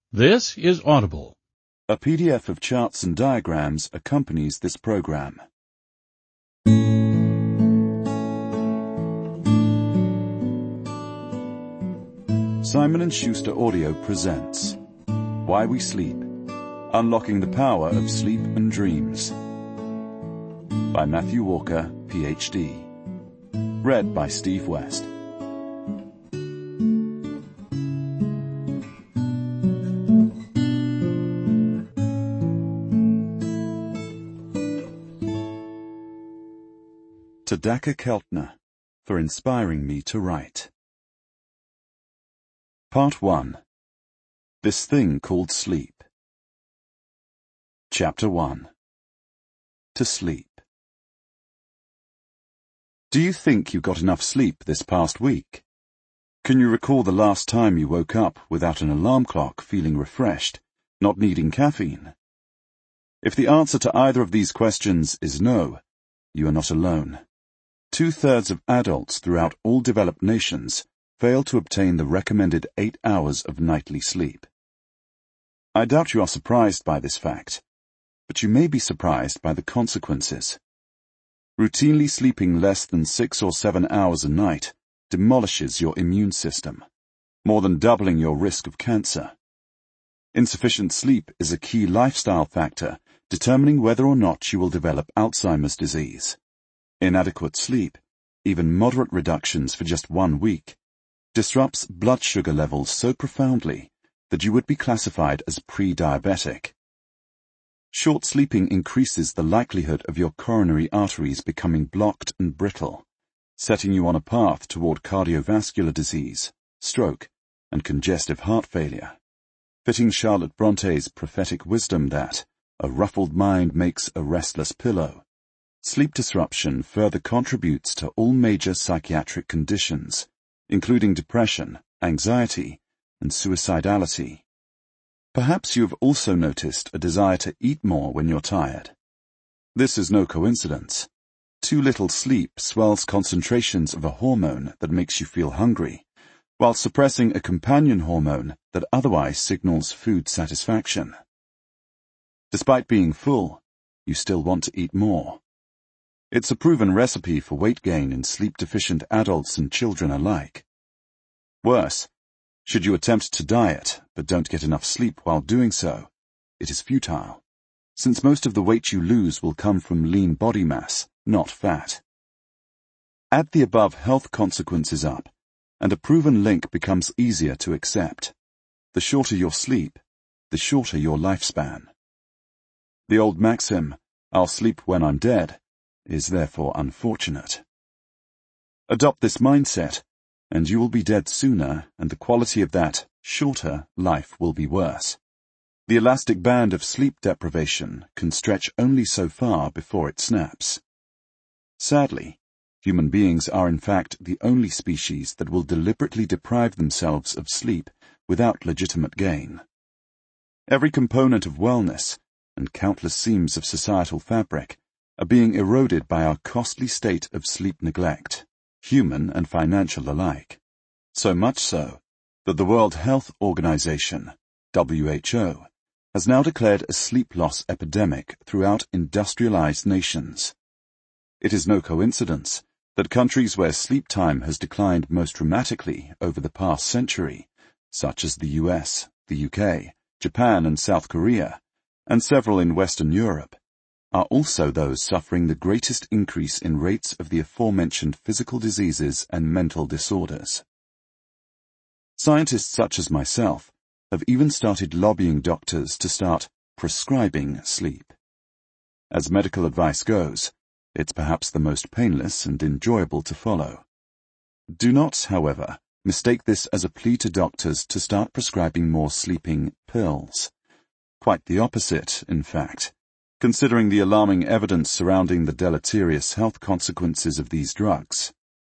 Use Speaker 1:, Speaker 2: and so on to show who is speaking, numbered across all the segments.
Speaker 1: This is Audible.
Speaker 2: A PDF of charts and diagrams accompanies this program. Simon & Schuster Audio presents Why We Sleep, Unlocking the Power of Sleep and Dreams by Matthew Walker, Ph.D. Read by Steve West. To Dacher Keltner, for inspiring me to write. Part 1. This Thing Called Sleep. Chapter 1. To Sleep. Do you think you got enough sleep this past week? Can you recall the last time you woke up without an alarm clock, feeling refreshed, not needing caffeine? If the answer to either of these questions is no, you are not alone. 2/3 of adults throughout all developed nations fail to obtain the recommended 8 hours of nightly sleep. I doubt you are surprised by this fact, but you may be surprised by the consequences. Routinely sleeping less than 6 or 7 hours a night demolishes your immune system, more than doubling your risk of cancer. Insufficient sleep is a key lifestyle factor determining whether or not you will develop Alzheimer's disease. Inadequate sleep, even moderate reductions for just 1 week, disrupts blood sugar levels so profoundly that you would be classified as pre-diabetic. Short sleeping increases the likelihood of your coronary arteries becoming blocked and brittle, setting you on a path toward cardiovascular disease, stroke, and congestive heart failure, fitting Charlotte Bronte's prophetic wisdom that a ruffled mind makes a restless pillow. Sleep disruption further contributes to all major psychiatric conditions, including depression, anxiety, and suicidality. Perhaps you have also noticed a desire to eat more when you're tired. This is no coincidence. Too little sleep swells concentrations of a hormone that makes you feel hungry, while suppressing a companion hormone that otherwise signals food satisfaction. Despite being full, you still want to eat more. It's a proven recipe for weight gain in sleep-deficient adults and children alike. Worse, should you attempt to diet but don't get enough sleep while doing so, it is futile, since most of the weight you lose will come from lean body mass, not fat. Add the above health consequences up, and a proven link becomes easier to accept. The shorter your sleep, the shorter your lifespan. The old maxim, "I'll sleep when I'm dead," is therefore unfortunate. Adopt this mindset, and you will be dead sooner, and the quality of that shorter life will be worse. The elastic band of sleep deprivation can stretch only so far before it snaps. Sadly, human beings are in fact the only species that will deliberately deprive themselves of sleep without legitimate gain. Every component of wellness, and countless seams of societal fabric, are being eroded by our costly state of sleep neglect, human and financial alike. So much so that the World Health Organization, WHO, has now declared a sleep loss epidemic throughout industrialized nations. It is no coincidence that countries where sleep time has declined most dramatically over the past century, such as the US, the UK, Japan and South Korea, and several in Western Europe, are also those suffering the greatest increase in rates of the aforementioned physical diseases and mental disorders. Scientists such as myself have even started lobbying doctors to start prescribing sleep. As medical advice goes, it's perhaps the most painless and enjoyable to follow. Do not, however, mistake this as a plea to doctors to start prescribing more sleeping pills. Quite the opposite, in fact, considering the alarming evidence surrounding the deleterious health consequences of these drugs.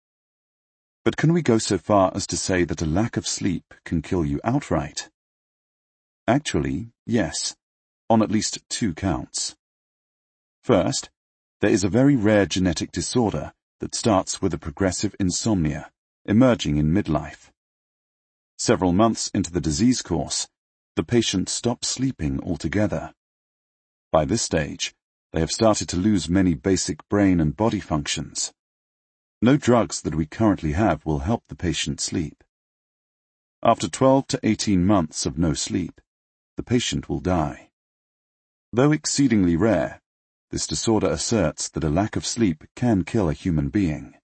Speaker 2: But can we go so far as to say that a lack of sleep can kill you outright? Actually, yes, on at least 2 counts. First, there is a very rare genetic disorder that starts with a progressive insomnia, emerging in midlife. Several months into the disease course, the patient stops sleeping altogether. By this stage, they have started to lose many basic brain and body functions. No drugs that we currently have will help the patient sleep. After 12 to 18 months of no sleep, the patient will die. Though exceedingly rare, this disorder asserts that a lack of sleep can kill a human being.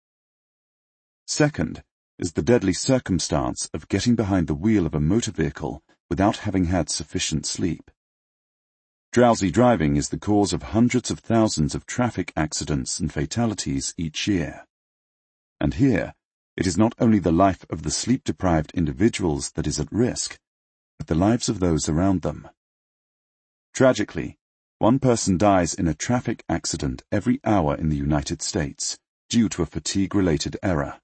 Speaker 2: Second is the deadly circumstance of getting behind the wheel of a motor vehicle without having had sufficient sleep. Drowsy driving is the cause of hundreds of thousands of traffic accidents and fatalities each year. And here, it is not only the life of the sleep-deprived individuals that is at risk, but the lives of those around them. Tragically, one person dies in a traffic accident every hour in the United States due to a fatigue-related error.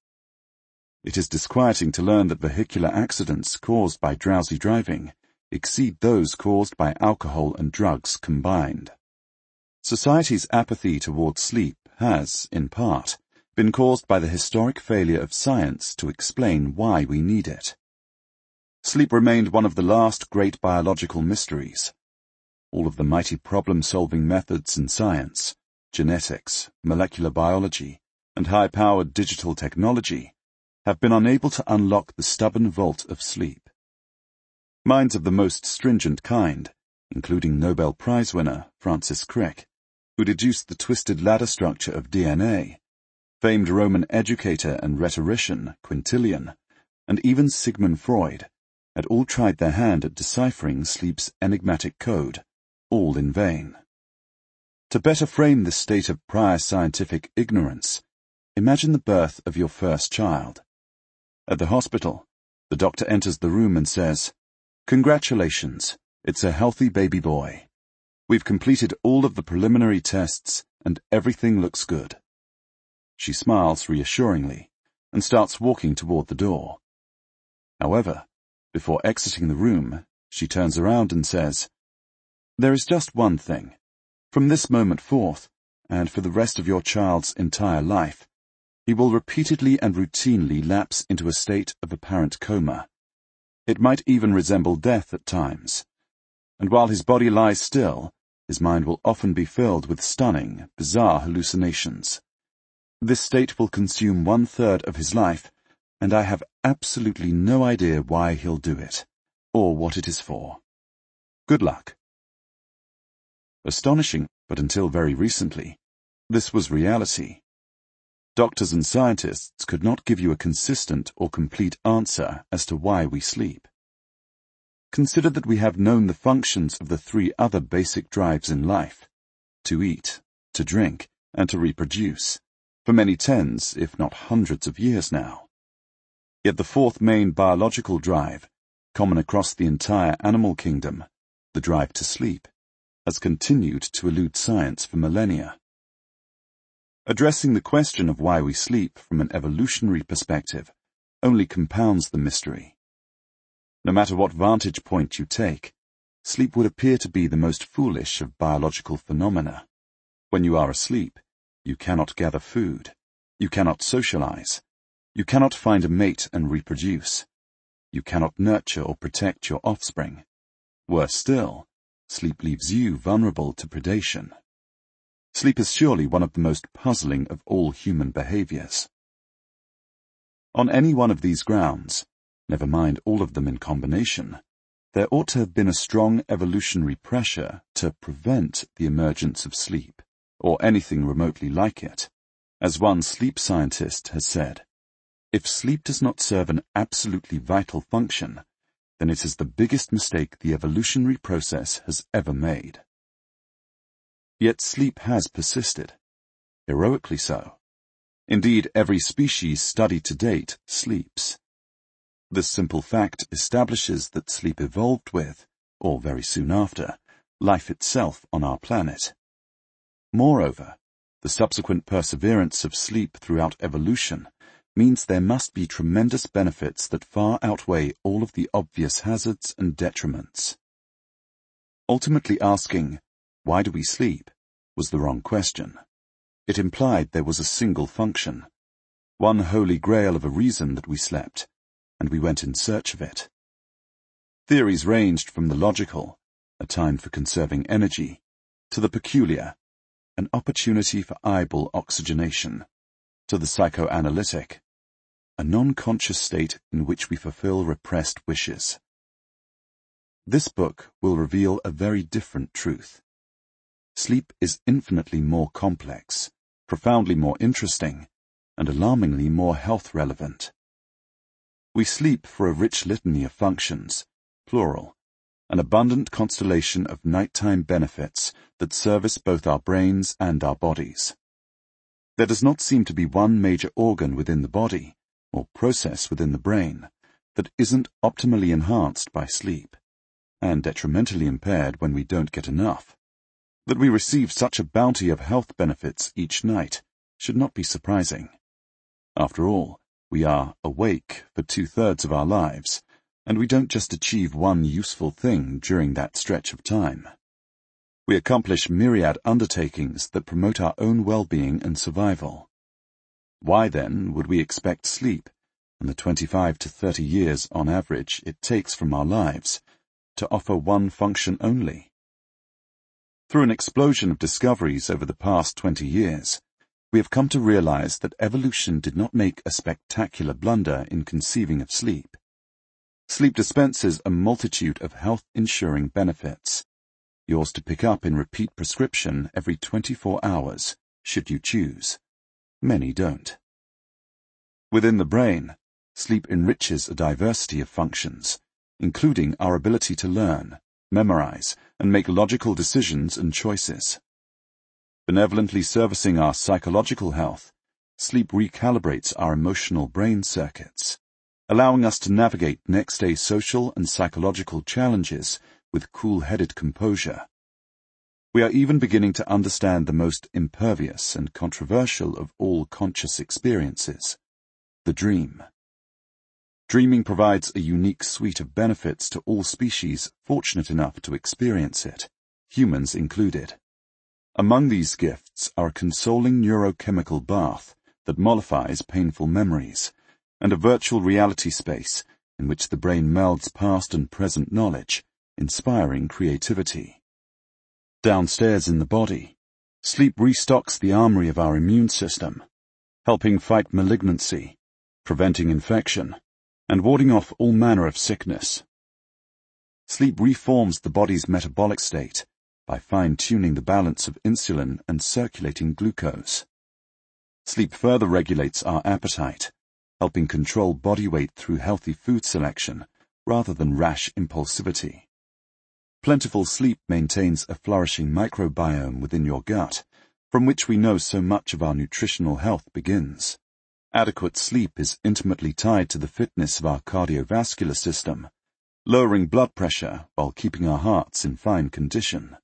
Speaker 2: It is disquieting to learn that vehicular accidents caused by drowsy driving exceed those caused by alcohol and drugs combined. Society's apathy towards sleep has, in part, been caused by the historic failure of science to explain why we need it. Sleep remained one of the last great biological mysteries. All of the mighty problem-solving methods in science, genetics, molecular biology, and high-powered digital technology have been unable to unlock the stubborn vault of sleep. Minds of the most stringent kind, including Nobel Prize winner Francis Crick, who deduced the twisted ladder structure of DNA, famed Roman educator and rhetorician Quintilian, and even Sigmund Freud, had all tried their hand at deciphering sleep's enigmatic code, all in vain. To better frame this state of prior scientific ignorance, imagine the birth of your first child. At the hospital, the doctor enters the room and says, "Congratulations, it's a healthy baby boy. We've completed all of the preliminary tests and everything looks good." She smiles reassuringly and starts walking toward the door. However, before exiting the room, she turns around and says, "There is just one thing. From this moment forth, and for the rest of your child's entire life, he will repeatedly and routinely lapse into a state of apparent coma. It might even resemble death at times. And while his body lies still, his mind will often be filled with stunning, bizarre hallucinations. This state will consume 1/3 of his life, and I have absolutely no idea why he'll do it, or what it is for. Good luck." Astonishing, but until very recently, this was reality. Doctors and scientists could not give you a consistent or complete answer as to why we sleep. Consider that we have known the functions of the 3 other basic drives in life: to eat, to drink, and to reproduce, for many tens, if not hundreds of years now. Yet the 4th main biological drive, common across the entire animal kingdom, the drive to sleep, has continued to elude science for millennia. Addressing the question of why we sleep from an evolutionary perspective only compounds the mystery. No matter what vantage point you take, sleep would appear to be the most foolish of biological phenomena. When you are asleep, you cannot gather food, you cannot socialize, you cannot find a mate and reproduce, you cannot nurture or protect your offspring. Worse still, sleep leaves you vulnerable to predation. Sleep is surely one of the most puzzling of all human behaviors. On any one of these grounds, never mind all of them in combination, there ought to have been a strong evolutionary pressure to prevent the emergence of sleep, or anything remotely like it. As one sleep scientist has said, if sleep does not serve an absolutely vital function, then it is the biggest mistake the evolutionary process has ever made. Yet sleep has persisted, heroically so. Indeed, every species studied to date sleeps. This simple fact establishes that sleep evolved with, or very soon after, life itself on our planet. Moreover, the subsequent perseverance of sleep throughout evolution means there must be tremendous benefits that far outweigh all of the obvious hazards and detriments. Ultimately asking, "Why do we sleep?" was the wrong question. It implied there was a single function, one holy grail of a reason that we slept, and we went in search of it. Theories ranged from the logical, a time for conserving energy, to the peculiar, an opportunity for eyeball oxygenation, to the psychoanalytic, a non-conscious state in which we fulfill repressed wishes. This book will reveal a very different truth. Sleep is infinitely more complex, profoundly more interesting, and alarmingly more health relevant. We sleep for a rich litany of functions, plural, an abundant constellation of nighttime benefits that service both our brains and our bodies. There does not seem to be one major organ within the body, or process within the brain, that isn't optimally enhanced by sleep, and detrimentally impaired when we don't get enough. That we receive such a bounty of health benefits each night should not be surprising. After all, we are awake for 2/3 of our lives, and we don't just achieve one useful thing during that stretch of time. We accomplish myriad undertakings that promote our own well-being and survival. Why, then, would we expect sleep, in the 25 to 30 years on average it takes from our lives, to offer one function only? Through an explosion of discoveries over the past 20 years, we have come to realize that evolution did not make a spectacular blunder in conceiving of sleep. Sleep dispenses a multitude of health-ensuring benefits, yours to pick up in repeat prescription every 24 hours, should you choose. Many don't. Within the brain, sleep enriches a diversity of functions, including our ability to learn, memorize, and make logical decisions and choices. Benevolently servicing our psychological health, sleep recalibrates our emotional brain circuits, allowing us to navigate next-day social and psychological challenges with cool-headed composure. We are even beginning to understand the most impervious and controversial of all conscious experiences, the dream. Dreaming provides a unique suite of benefits to all species fortunate enough to experience it, humans included. Among these gifts are a consoling neurochemical bath that mollifies painful memories, and a virtual reality space in which the brain melds past and present knowledge, inspiring creativity. Downstairs in the body, sleep restocks the armory of our immune system, helping fight malignancy, preventing infection, and warding off all manner of sickness. Sleep reforms the body's metabolic state by fine-tuning the balance of insulin and circulating glucose. Sleep further regulates our appetite, helping control body weight through healthy food selection rather than rash impulsivity. Plentiful sleep maintains a flourishing microbiome within your gut, from which we know so much of our nutritional health begins. Adequate sleep is intimately tied to the fitness of our cardiovascular system, lowering blood pressure while keeping our hearts in fine condition.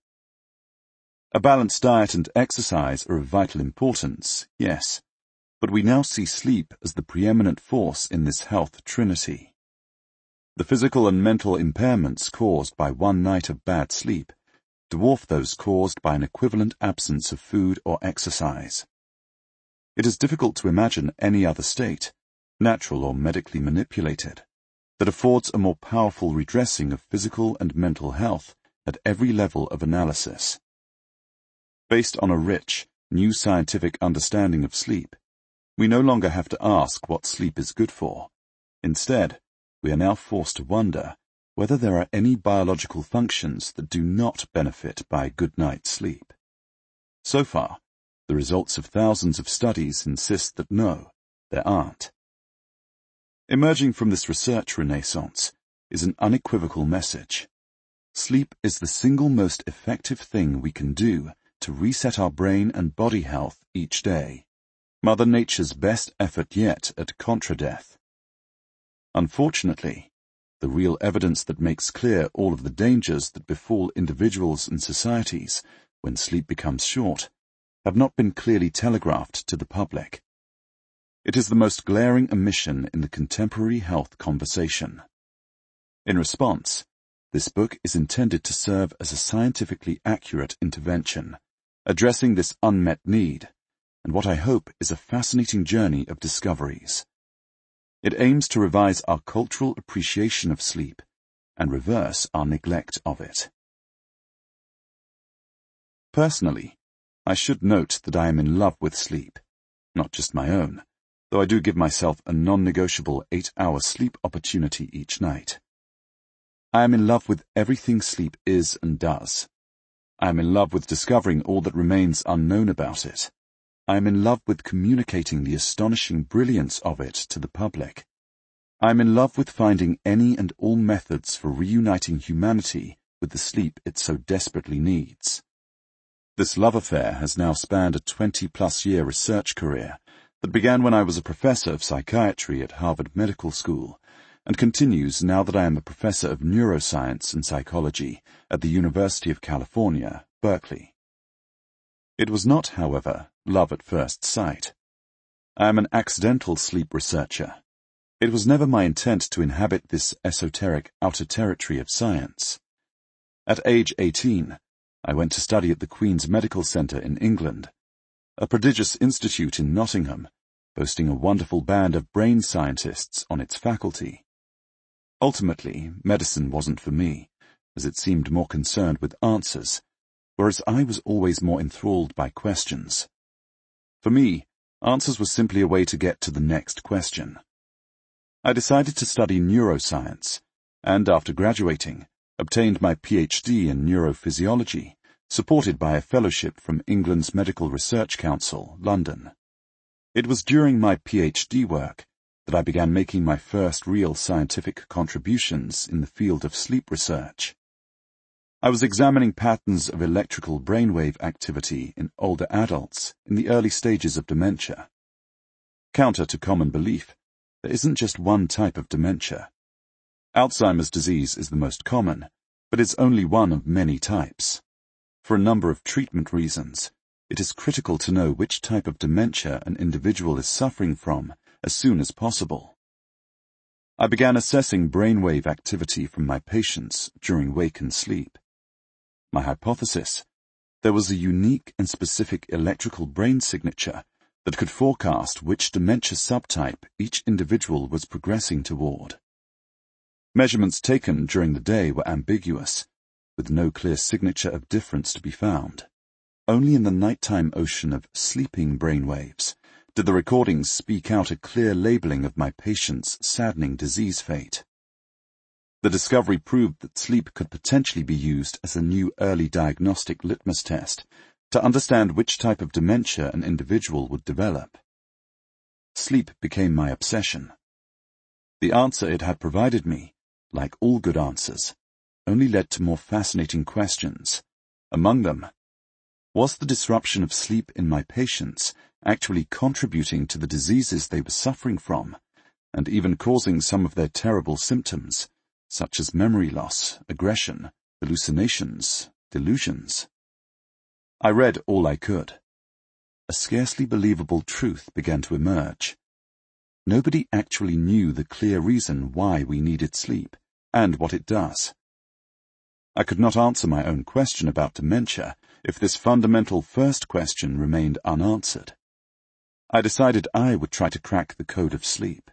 Speaker 2: A balanced diet and exercise are of vital importance, yes, but we now see sleep as the preeminent force in this health trinity. The physical and mental impairments caused by one night of bad sleep dwarf those caused by an equivalent absence of food or exercise. It is difficult to imagine any other state, natural or medically manipulated, that affords a more powerful redressing of physical and mental health at every level of analysis. Based on a rich, new scientific understanding of sleep, we no longer have to ask what sleep is good for. Instead, we are now forced to wonder whether there are any biological functions that do not benefit by a good night's sleep. So far, the results of thousands of studies insist that no, there aren't. Emerging from this research renaissance is an unequivocal message. Sleep is the single most effective thing we can do to reset our brain and body health each day. Mother Nature's best effort yet at contra-death. Unfortunately, the real evidence that makes clear all of the dangers that befall individuals and societies when sleep becomes short have not been clearly telegraphed to the public. It is the most glaring omission in the contemporary health conversation. In response, this book is intended to serve as a scientifically accurate intervention, addressing this unmet need, and what I hope is a fascinating journey of discoveries. It aims to revise our cultural appreciation of sleep and reverse our neglect of it. Personally, I should note that I am in love with sleep, not just my own, though I do give myself a non-negotiable 8-hour sleep opportunity each night. I am in love with everything sleep is and does. I am in love with discovering all that remains unknown about it. I am in love with communicating the astonishing brilliance of it to the public. I am in love with finding any and all methods for reuniting humanity with the sleep it so desperately needs. This love affair has now spanned a 20-plus-year research career that began when I was a professor of psychiatry at Harvard Medical School and continues now that I am a professor of neuroscience and psychology at the University of California, Berkeley. It was not, however, love at first sight. I am an accidental sleep researcher. It was never my intent to inhabit this esoteric outer territory of science. At age 18, I went to study at the Queen's Medical Centre in England, a prodigious institute in Nottingham, boasting a wonderful band of brain scientists on its faculty. Ultimately, medicine wasn't for me, as it seemed more concerned with answers, whereas I was always more enthralled by questions. For me, answers were simply a way to get to the next question. I decided to study neuroscience, and after graduating, obtained my PhD in neurophysiology, supported by a fellowship from England's Medical Research Council, London. It was during my PhD work that I began making my first real scientific contributions in the field of sleep research. I was examining patterns of electrical brainwave activity in older adults in the early stages of dementia. Counter to common belief, there isn't just one type of dementia. Alzheimer's disease is the most common, but it's only one of many types. For a number of treatment reasons, it is critical to know which type of dementia an individual is suffering from as soon as possible. I began assessing brainwave activity from my patients during wake and sleep. My hypothesis: there was a unique and specific electrical brain signature that could forecast which dementia subtype each individual was progressing toward. Measurements taken during the day were ambiguous, with no clear signature of difference to be found. Only in the nighttime ocean of sleeping brainwaves did the recordings speak out a clear labeling of my patient's saddening disease fate. The discovery proved that sleep could potentially be used as a new early diagnostic litmus test to understand which type of dementia an individual would develop. Sleep became my obsession. The answer it had provided me, like all good answers, only led to more fascinating questions. Among them, was the disruption of sleep in my patients actually contributing to the diseases they were suffering from, and even causing some of their terrible symptoms, such as memory loss, aggression, hallucinations, delusions? I read all I could. A scarcely believable truth began to emerge. Nobody actually knew the clear reason why we needed sleep, and what it does. I could not answer my own question about dementia if this fundamental first question remained unanswered. I decided I would try to crack the code of sleep.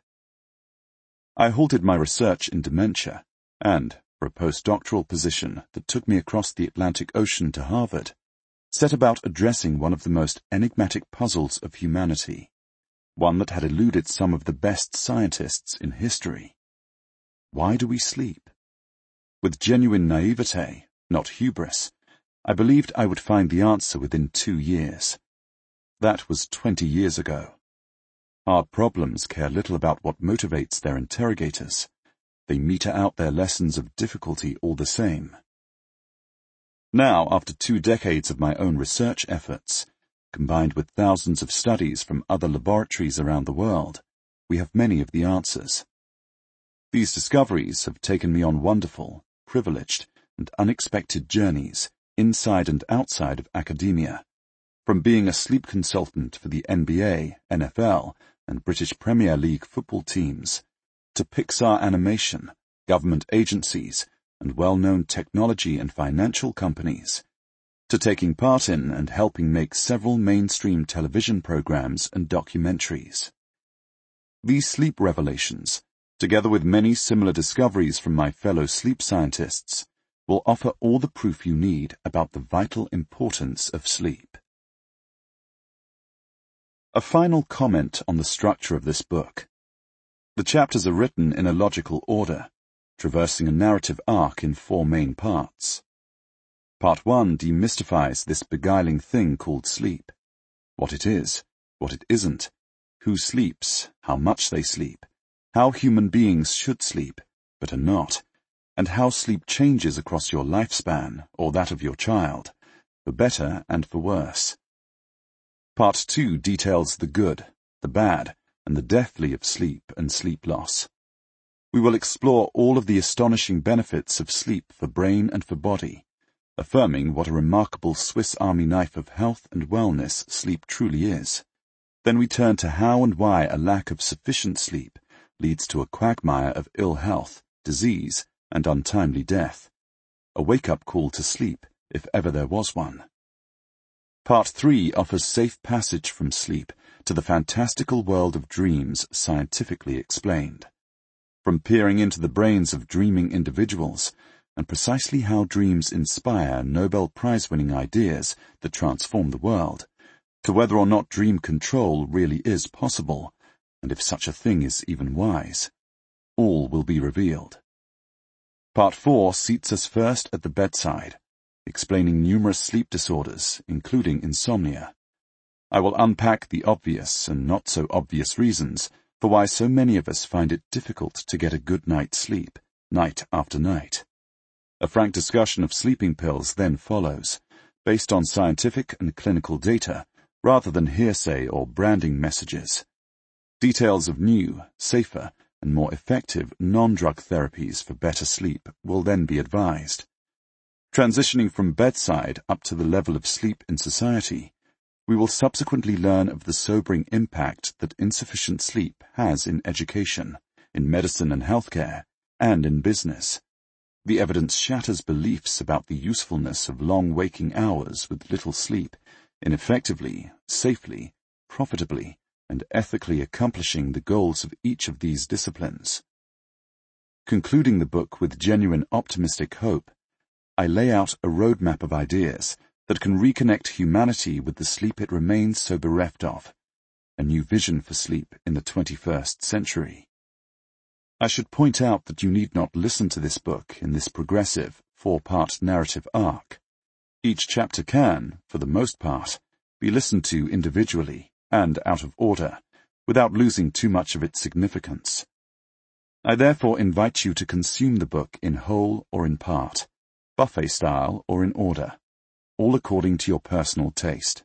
Speaker 2: I halted my research in dementia, and, for a postdoctoral position that took me across the Atlantic Ocean to Harvard, set about addressing one of the most enigmatic puzzles of humanity, one that had eluded some of the best scientists in history. Why do we sleep? With genuine naivete, not hubris, I believed I would find the answer within 2 years. That was 20 years ago. Hard problems care little about what motivates their interrogators. They meter out their lessons of difficulty all the same. Now, after 2 decades of my own research efforts, combined with thousands of studies from other laboratories around the world, we have many of the answers. These discoveries have taken me on wonderful, privileged, and unexpected journeys inside and outside of academia, from being a sleep consultant for the NBA, NFL, and British Premier League football teams, to Pixar Animation, government agencies, and well-known technology and financial companies, to taking part in and helping make several mainstream television programs and documentaries. These sleep revelations, together with many similar discoveries from my fellow sleep scientists, will offer all the proof you need about the vital importance of sleep. A final comment on the structure of this book. The chapters are written in a logical order, traversing a narrative arc in 4 main parts. Part 1 demystifies this beguiling thing called sleep. What it is, what it isn't, who sleeps, how much they sleep, how human beings should sleep, but are not, and how sleep changes across your lifespan or that of your child, for better and for worse. Part 2 details the good, the bad, and the deathly of sleep and sleep loss. We will explore all of the astonishing benefits of sleep for brain and for body, affirming what a remarkable Swiss Army knife of health and wellness sleep truly is. Then we turn to how and why a lack of sufficient sleep leads to a quagmire of ill health, disease, and untimely death. A wake-up call to sleep, if ever there was one. Part 3 offers safe passage from sleep to the fantastical world of dreams scientifically explained. From peering into the brains of dreaming individuals, and precisely how dreams inspire Nobel Prize-winning ideas that transform the world, to whether or not dream control really is possible, and if such a thing is even wise, all will be revealed. Part 4 seats us first at the bedside, explaining numerous sleep disorders, including insomnia. I will unpack the obvious and not so obvious reasons for why so many of us find it difficult to get a good night's sleep, night after night. A frank discussion of sleeping pills then follows, based on scientific and clinical data, rather than hearsay or branding messages. Details of new, safer, and more effective non-drug therapies for better sleep will then be advised. Transitioning from bedside up to the level of sleep in society, we will subsequently learn of the sobering impact that insufficient sleep has in education, in medicine and healthcare, and in business. The evidence shatters beliefs about the usefulness of long waking hours with little sleep in effectively, safely, profitably, and ethically accomplishing the goals of each of these disciplines. Concluding the book with genuine optimistic hope, I lay out a roadmap of ideas that can reconnect humanity with the sleep it remains so bereft of, a new vision for sleep in the 21st century. I should point out that you need not listen to this book in this progressive, 4-part narrative arc. Each chapter can, for the most part, be listened to individually and out of order, without losing too much of its significance. I therefore invite you to consume the book in whole or in part, buffet style or in order, all according to your personal taste.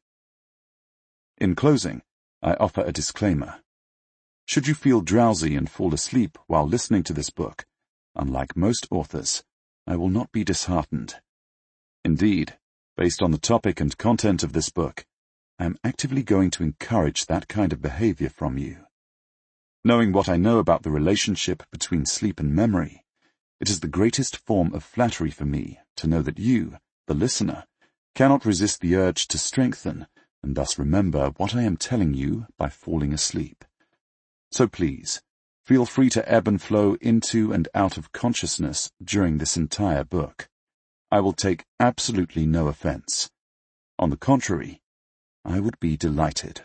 Speaker 2: In closing, I offer a disclaimer. Should you feel drowsy and fall asleep while listening to this book, unlike most authors, I will not be disheartened. Indeed, based on the topic and content of this book, I am actively going to encourage that kind of behavior from you. Knowing what I know about the relationship between sleep and memory, it is the greatest form of flattery for me to know that you, the listener, cannot resist the urge to strengthen and thus remember what I am telling you by falling asleep. So please, feel free to ebb and flow into and out of consciousness during this entire book. I will take absolutely no offense. On the contrary, I would be delighted.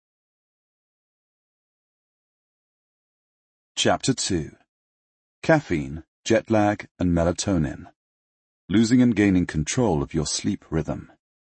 Speaker 2: Chapter 2. Caffeine, Jet Lag, and Melatonin. Losing and gaining control of your sleep rhythm.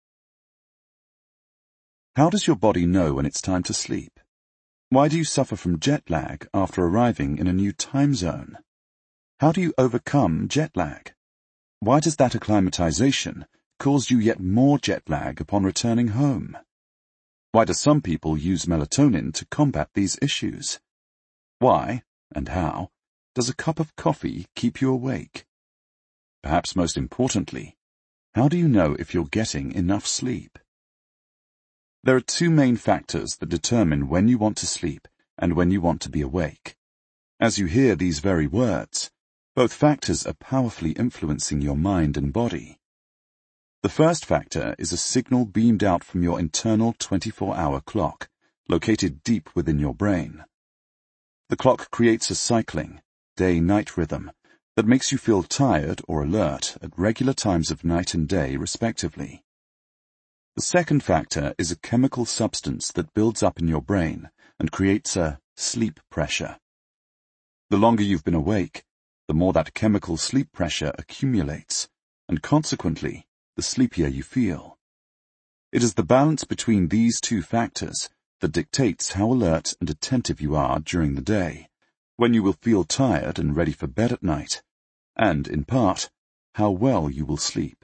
Speaker 2: How does your body know when it's time to sleep? Why do you suffer from jet lag after arriving in a new time zone? How do you overcome jet lag? Why does that acclimatization cause you yet more jet lag upon returning home? Why do some people use melatonin to combat these issues? Why, and how, does a cup of coffee keep you awake? Perhaps most importantly, how do you know if you're getting enough sleep? There are 2 main factors that determine when you want to sleep and when you want to be awake. As you hear these very words, both factors are powerfully influencing your mind and body. The first factor is a signal beamed out from your internal 24-hour clock, located deep within your brain. The clock creates a cycling, day-night rhythm that makes you feel tired or alert at regular times of night and day, respectively. The second factor is a chemical substance that builds up in your brain and creates a sleep pressure. The longer you've been awake, the more that chemical sleep pressure accumulates, and consequently, the sleepier you feel. It is the balance between these two factors that dictates how alert and attentive you are during the day, when you will feel tired and ready for bed at night, and, in part, how well you will sleep.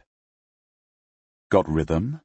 Speaker 2: Got rhythm?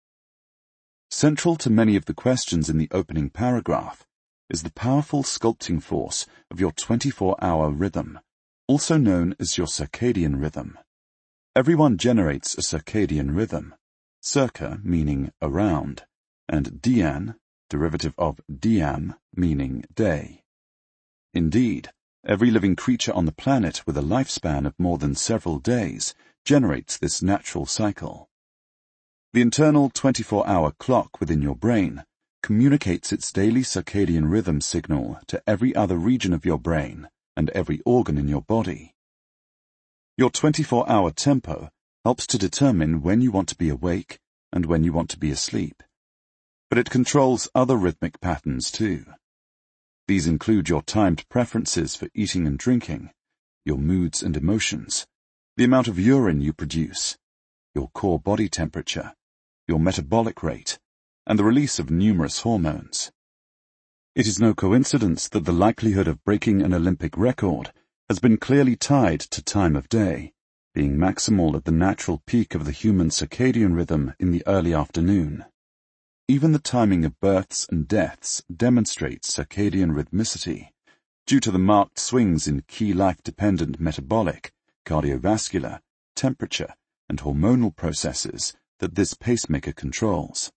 Speaker 2: Central to many of the questions in the opening paragraph is the powerful sculpting force of your 24-hour rhythm, also known as your circadian rhythm. Everyone generates a circadian rhythm, circa meaning around, and dian, derivative of diam, meaning day. Indeed, every living creature on the planet with a lifespan of more than several days generates this natural cycle. The internal 24-hour clock within your brain communicates its daily circadian rhythm signal to every other region of your brain and every organ in your body. Your 24-hour tempo helps to determine when you want to be awake and when you want to be asleep. But it controls other rhythmic patterns too. These include your timed preferences for eating and drinking, your moods and emotions, the amount of urine you produce, your core body temperature, your metabolic rate, and the release of numerous hormones. It is no coincidence that the likelihood of breaking an Olympic record has been clearly tied to time of day, being maximal at the natural peak of the human circadian rhythm in the early afternoon. Even the timing of births and deaths demonstrates circadian rhythmicity, due to the marked swings in key life-dependent metabolic, cardiovascular, temperature, and hormonal processes that this pacemaker controls.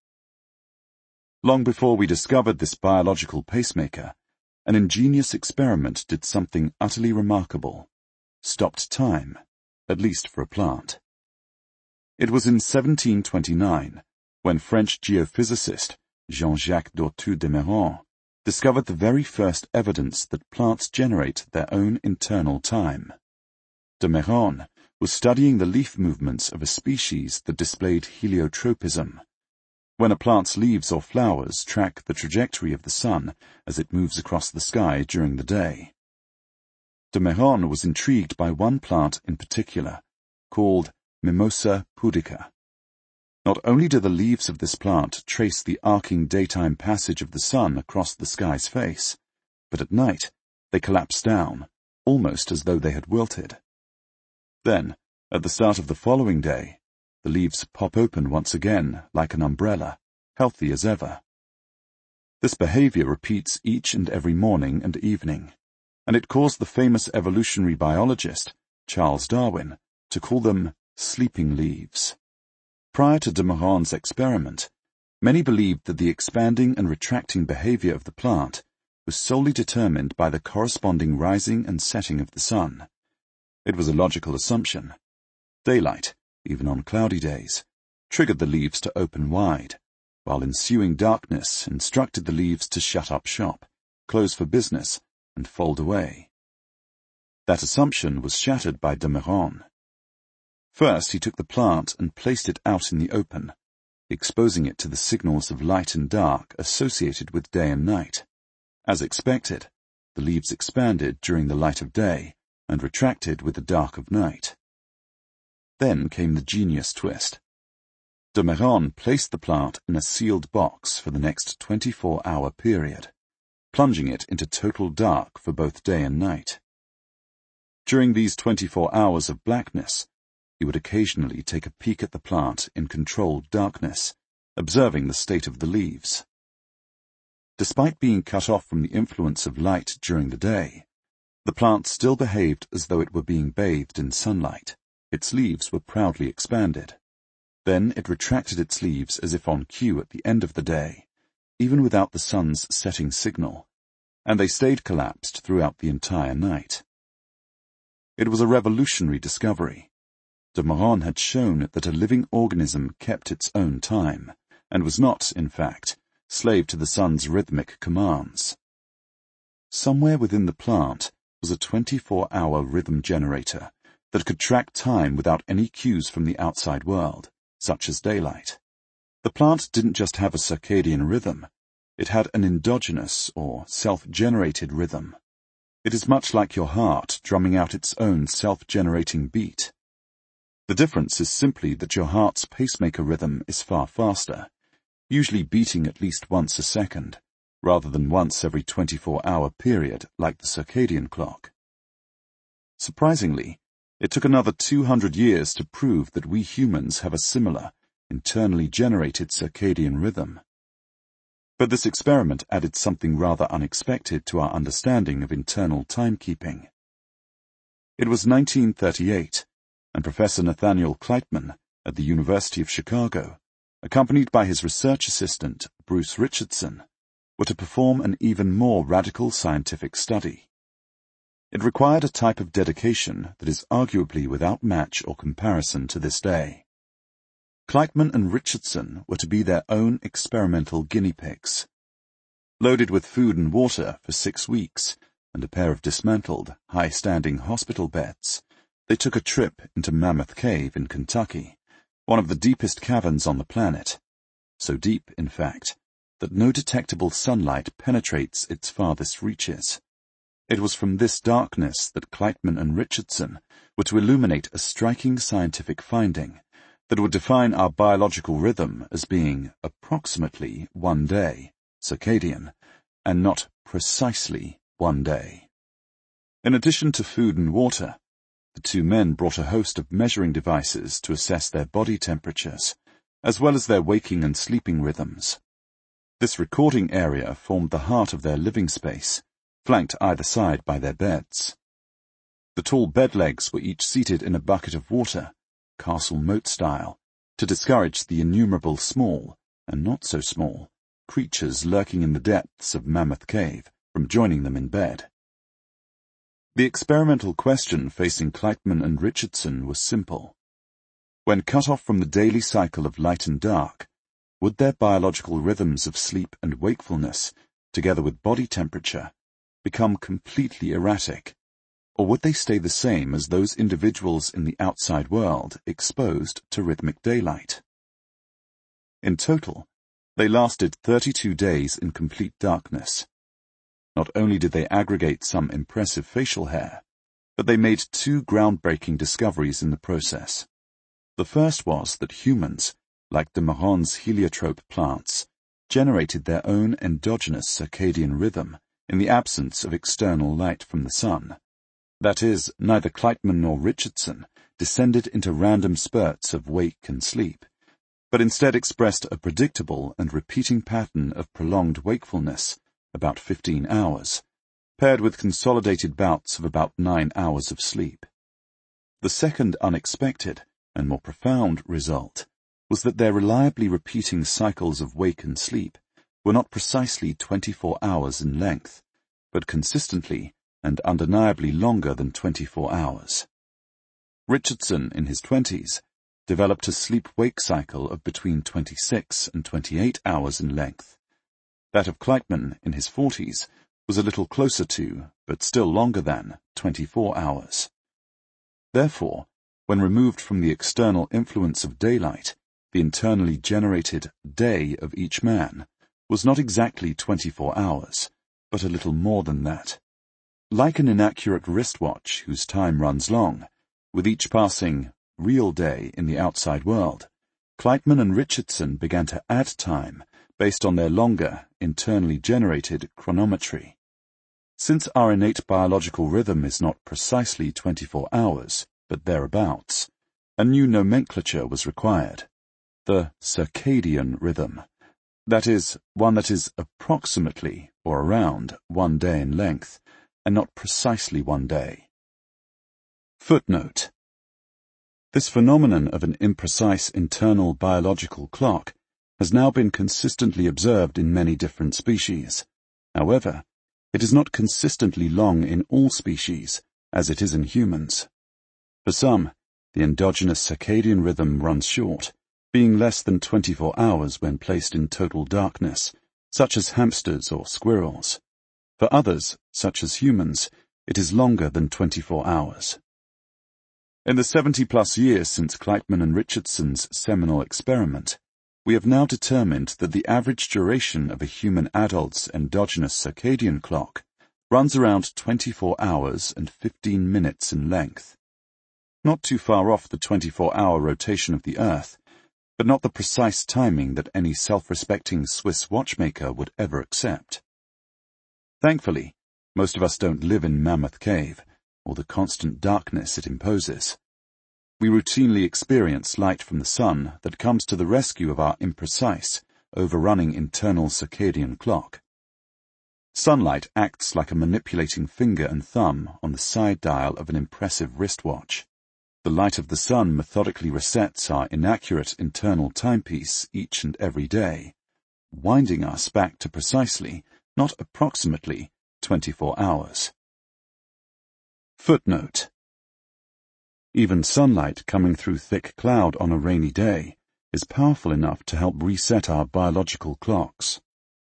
Speaker 2: Long before we discovered this biological pacemaker, an ingenious experiment did something utterly remarkable: stopped time, at least for a plant. It was in 1729 when French geophysicist Jean-Jacques Dortu de Meuron discovered the very first evidence that plants generate their own internal time. De Meuron was studying the leaf movements of a species that displayed heliotropism, when a plant's leaves or flowers track the trajectory of the sun as it moves across the sky during the day. De Meuron was intrigued by one plant in particular, called Mimosa pudica. Not only do the leaves of this plant trace the arcing daytime passage of the sun across the sky's face, but at night they collapse down, almost as though they had wilted. Then, at the start of the following day, the leaves pop open once again like an umbrella, healthy as ever. This behavior repeats each and every morning and evening, and it caused the famous evolutionary biologist, Charles Darwin, to call them sleeping leaves. Prior to de Meuron's experiment, many believed that the expanding and retracting behavior of the plant was solely determined by the corresponding rising and setting of the sun. It was a logical assumption. Daylight, even on cloudy days, triggered the leaves to open wide, while ensuing darkness instructed the leaves to shut up shop, close for business, and fold away. That assumption was shattered by de Meuron. First, he took the plant and placed it out in the open, exposing it to the signals of light and dark associated with day and night. As expected, the leaves expanded during the light of day and retracted with the dark of night. Then came the genius twist. De Meuron placed the plant in a sealed box for the next 24-hour period, plunging it into total dark for both day and night. During these 24 hours of blackness, he would occasionally take a peek at the plant in controlled darkness, observing the state of the leaves. Despite being cut off from the influence of light during the day, the plant still behaved as though it were being bathed in sunlight. Its leaves were proudly expanded. Then it retracted its leaves as if on cue at the end of the day, even without the sun's setting signal, and they stayed collapsed throughout the entire night. It was a revolutionary discovery. De Meuron had shown that a living organism kept its own time, and was not, in fact, slave to the sun's rhythmic commands. somewhere within the plant was a 24-hour rhythm generator that could track time without any cues from the outside world, such as daylight. The plant didn't just have a circadian rhythm, it had an endogenous or self-generated rhythm. It is much like your heart drumming out its own self-generating beat. The difference is simply that your heart's pacemaker rhythm is far faster, usually beating at least once a second, rather than once every 24-hour period like the circadian clock. Surprisingly, it took another 200 years to prove that we humans have a similar, internally generated circadian rhythm. But this experiment added something rather unexpected to our understanding of internal timekeeping. It was 1938, and Professor Nathaniel Kleitman at the University of Chicago, accompanied by his research assistant, Bruce Richardson, were to perform an even more radical scientific study. It required a type of dedication that is arguably without match or comparison to this day. Kleitman and Richardson were to be their own experimental guinea pigs. Loaded with food and water for 6 weeks and a pair of dismantled, high-standing hospital beds, they took a trip into Mammoth Cave in Kentucky, one of the deepest caverns on the planet, so deep, in fact, that no detectable sunlight penetrates its farthest reaches. It was from this darkness that Kleitman and Richardson were to illuminate a striking scientific finding that would define our biological rhythm as being approximately 1 day, circadian, and not precisely 1 day. In addition to food and water, the two men brought a host of measuring devices to assess their body temperatures, as well as their waking and sleeping rhythms. This recording area formed the heart of their living space, flanked either side by their beds. The tall bed legs were each seated in a bucket of water, castle moat style, to discourage the innumerable small, and not so small, creatures lurking in the depths of Mammoth Cave from joining them in bed. The experimental question facing Kleitman and Richardson was simple. When cut off from the daily cycle of light and dark, would their biological rhythms of sleep and wakefulness, together with body temperature, become completely erratic, or would they stay the same as those individuals in the outside world exposed to rhythmic daylight? In total, they lasted 32 days in complete darkness. Not only did they aggregate some impressive facial hair, but they made 2 groundbreaking discoveries in the process. The first was that humans, like de Marron's heliotrope plants, generated their own endogenous circadian rhythm in the absence of external light from the sun. That is, neither Kleitman nor Richardson descended into random spurts of wake and sleep, but instead expressed a predictable and repeating pattern of prolonged wakefulness, about 15 hours, paired with consolidated bouts of about 9 hours of sleep. The second unexpected and more profound result was that their reliably repeating cycles of wake and sleep were not precisely 24 hours in length, but consistently and undeniably longer than 24 hours. Richardson, in his 20s, developed a sleep-wake cycle of between 26 and 28 hours in length. That of Kleitman, in his 40s, was a little closer to, but still longer than, 24 hours. Therefore, when removed from the external influence of daylight, the internally generated day of each man was not exactly 24 hours, but a little more than that. Like an inaccurate wristwatch whose time runs long, with each passing real day in the outside world, Kleitman and Richardson began to add time based on their longer, internally generated chronometry. Since our innate biological rhythm is not precisely 24 hours, but thereabouts, a new nomenclature was required. The circadian rhythm. That is, one that is approximately, or around, 1 day in length, and not precisely 1 day. Footnote. This phenomenon of an imprecise internal biological clock has now been consistently observed in many different species. However, it is not consistently long in all species, as it is in humans. For some, the endogenous circadian rhythm runs short, being less than 24 hours when placed in total darkness, such as hamsters or squirrels. For others, such as humans, it is longer than 24 hours. In the 70-plus years since Kleitman and Richardson's seminal experiment, we have now determined that the average duration of a human adult's endogenous circadian clock runs around 24 hours and 15 minutes in length. Not too far off the 24-hour rotation of the Earth, but not the precise timing that any self-respecting Swiss watchmaker would ever accept. Thankfully, most of us don't live in Mammoth Cave, or the constant darkness it imposes. We routinely experience light from the sun that comes to the rescue of our imprecise, overrunning internal circadian clock. Sunlight acts like a manipulating finger and thumb on the side dial of an impressive wristwatch. The light of the sun methodically resets our inaccurate internal timepiece each and every day, winding us back to precisely, not approximately, 24 hours. Footnote: even sunlight coming through thick cloud on a rainy day is powerful enough to help reset our biological clocks.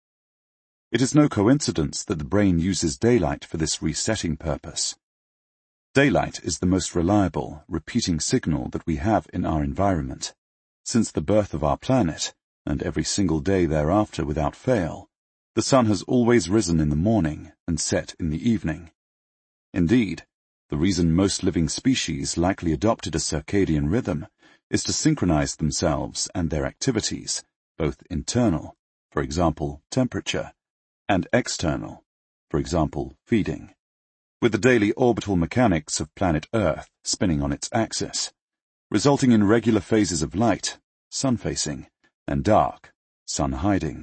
Speaker 2: It is no coincidence that the brain uses daylight for this resetting purpose. Daylight is the most reliable, repeating signal that we have in our environment. Since the birth of our planet, and every single day thereafter without fail, the sun has always risen in the morning and set in the evening. Indeed, the reason most living species likely adopted a circadian rhythm is to synchronize themselves and their activities, both internal, for example, temperature, and external, for example, feeding, with the daily orbital mechanics of planet Earth spinning on its axis, resulting in regular phases of light, sun-facing, and dark, sun-hiding.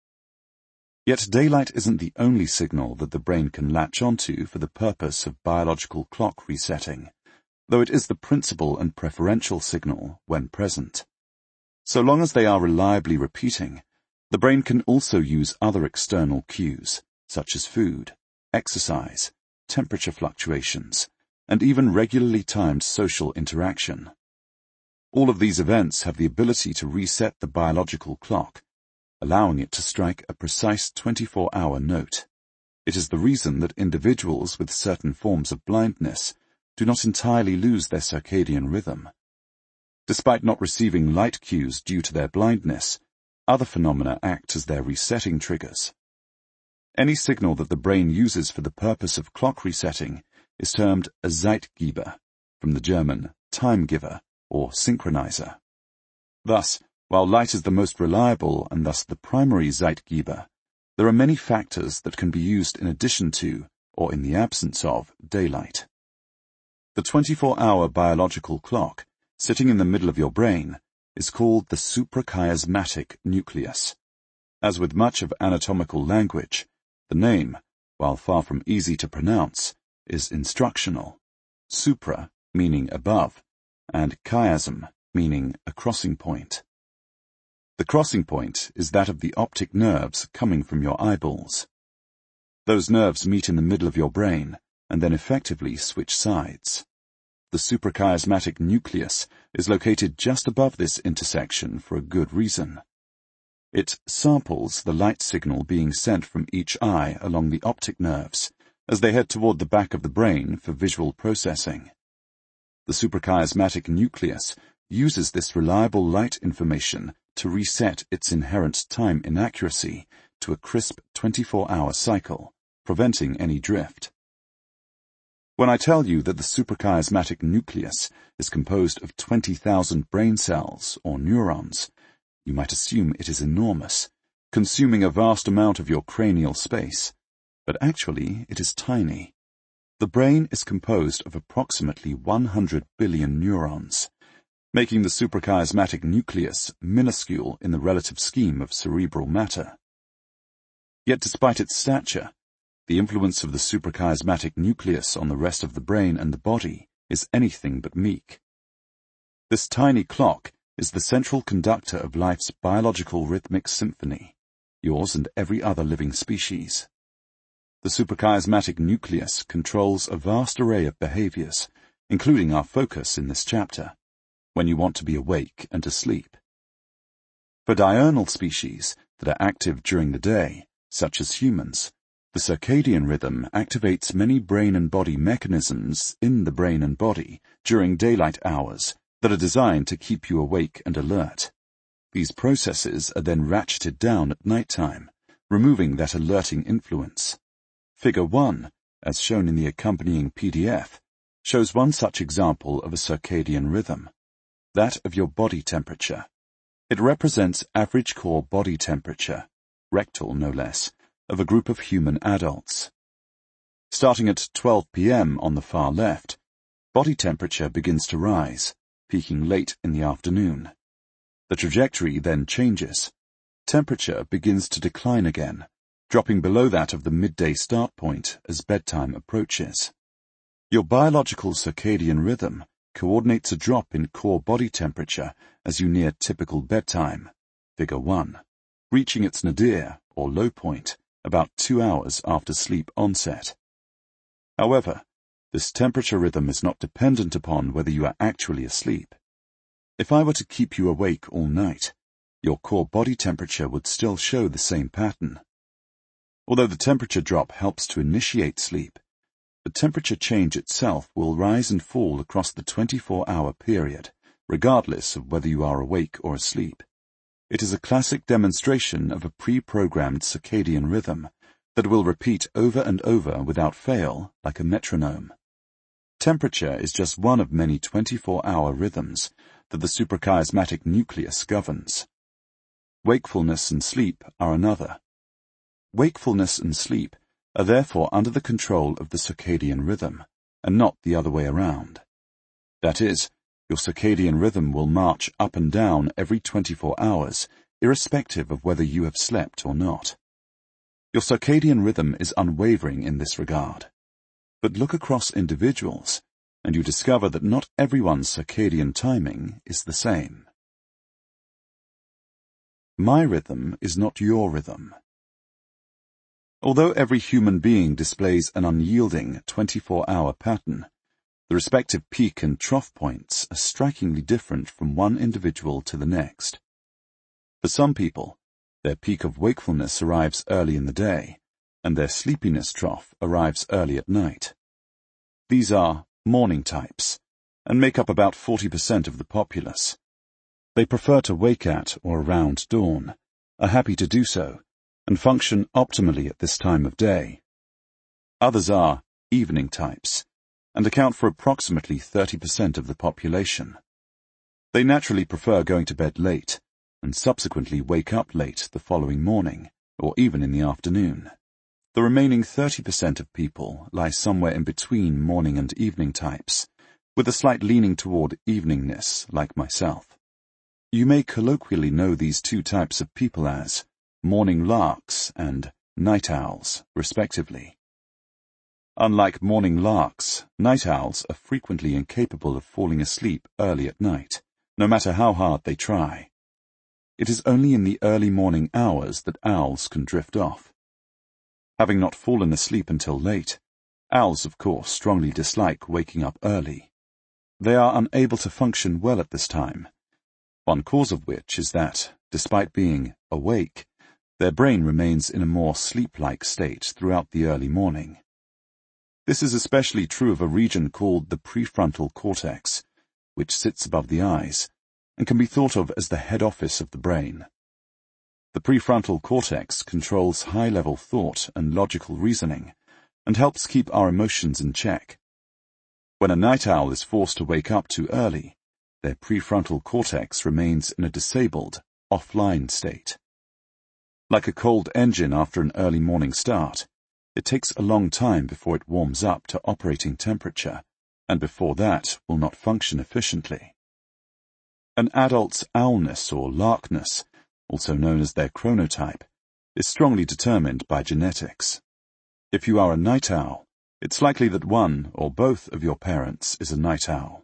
Speaker 2: Yet daylight isn't the only signal that the brain can latch onto for the purpose of biological clock resetting, though it is the principal and preferential signal when present. So long as they are reliably repeating, the brain can also use other external cues, such as food, exercise, temperature fluctuations, and even regularly timed social interaction. All of these events have the ability to reset the biological clock, allowing it to strike a precise 24-hour note. It is the reason that individuals with certain forms of blindness do not entirely lose their circadian rhythm. Despite not receiving light cues due to their blindness, other phenomena act as their resetting triggers. Any signal that the brain uses for the purpose of clock resetting is termed a Zeitgeber, from the German time giver or synchronizer. Thus, while light is the most reliable and thus the primary Zeitgeber, there are many factors that can be used in addition to, or in the absence of, daylight. The 24-hour biological clock, sitting in the middle of your brain, is called the suprachiasmatic nucleus. As with much of anatomical language, the name, while far from easy to pronounce, is instructional. Supra, meaning above, and chiasm, meaning a crossing point. The crossing point is that of the optic nerves coming from your eyeballs. Those nerves meet in the middle of your brain and then effectively switch sides. The suprachiasmatic nucleus is located just above this intersection for a good reason. It samples the light signal being sent from each eye along the optic nerves as they head toward the back of the brain for visual processing. The suprachiasmatic nucleus uses this reliable light information to reset its inherent time inaccuracy to a crisp 24-hour cycle, preventing any drift. When I tell you that the suprachiasmatic nucleus is composed of 20,000 brain cells, or neurons, you might assume it is enormous, consuming a vast amount of your cranial space, but actually it is tiny. The brain is composed of approximately 100 billion neurons, making the suprachiasmatic nucleus minuscule in the relative scheme of cerebral matter. Yet despite its stature, the influence of the suprachiasmatic nucleus on the rest of the brain and the body is anything but meek. This tiny clock is the central conductor of life's biological rhythmic symphony, yours and every other living species. The suprachiasmatic nucleus controls a vast array of behaviors, including our focus in this chapter, when you want to be awake and asleep. For diurnal species that are active during the day, such as humans, The circadian rhythm activates many brain and body mechanisms in the brain and body during daylight hours that are designed to keep you awake and alert. These processes are then ratcheted down at nighttime, removing that alerting influence. Figure 1, as shown in the accompanying PDF, shows one such example of a circadian rhythm, that of your body temperature. It represents average core body temperature, rectal no less, of a group of human adults. Starting at 12 p.m. on the far left, body temperature begins to rise, peaking late in the afternoon. The trajectory then changes. Temperature begins to decline again, dropping below that of the midday start point as bedtime approaches. Your biological circadian rhythm coordinates a drop in core body temperature as you near typical bedtime, Figure 1, reaching its nadir, or low point, about 2 hours after sleep onset. However, this temperature rhythm is not dependent upon whether you are actually asleep. If I were to keep you awake all night, your core body temperature would still show the same pattern. Although the temperature drop helps to initiate sleep, the temperature change itself will rise and fall across the 24-hour period, regardless of whether you are awake or asleep. It is a classic demonstration of a pre-programmed circadian rhythm that will repeat over and over without fail, like a metronome. Temperature is just one of many 24-hour rhythms that the suprachiasmatic nucleus governs. Wakefulness and sleep are another. Wakefulness and sleep are therefore under the control of the circadian rhythm, and not the other way around. That is, your circadian rhythm will march up and down every 24 hours, irrespective of whether you have slept or not. Your circadian rhythm is unwavering in this regard. But look across individuals, and you discover that not everyone's circadian timing is the same. My rhythm is not your rhythm. Although every human being displays an unyielding 24-hour pattern, the respective peak and trough points are strikingly different from one individual to the next. For some people, their peak of wakefulness arrives early in the day, and their sleepiness trough arrives early at night. These are morning types, and make up about 40% of the populace. They prefer to wake at or around dawn, are happy to do so, and function optimally at this time of day. Others are evening types, and account for approximately 30% of the population. They naturally prefer going to bed late, and subsequently wake up late the following morning, or even in the afternoon. The remaining 30% of people lie somewhere in between morning and evening types, with a slight leaning toward eveningness, like myself. You may colloquially know these two types of people as morning larks and night owls, respectively. Unlike morning larks, night owls are frequently incapable of falling asleep early at night, no matter how hard they try. It is only in the early morning hours that owls can drift off. Having not fallen asleep until late, owls, of course, strongly dislike waking up early. They are unable to function well at this time, one cause of which is that, despite being awake, their brain remains in a more sleep-like state throughout the early morning. This is especially true of a region called the prefrontal cortex, which sits above the eyes, and can be thought of as the head office of the brain. The prefrontal cortex controls high-level thought and logical reasoning, and helps keep our emotions in check. When a night owl is forced to wake up too early, their prefrontal cortex remains in a disabled, offline state. Like a cold engine after an early morning start, it takes a long time before it warms up to operating temperature, and before that will not function efficiently. An adult's owlness or larkness, also known as their chronotype, is strongly determined by genetics. If you are a night owl, it's likely that one or both of your parents is a night owl.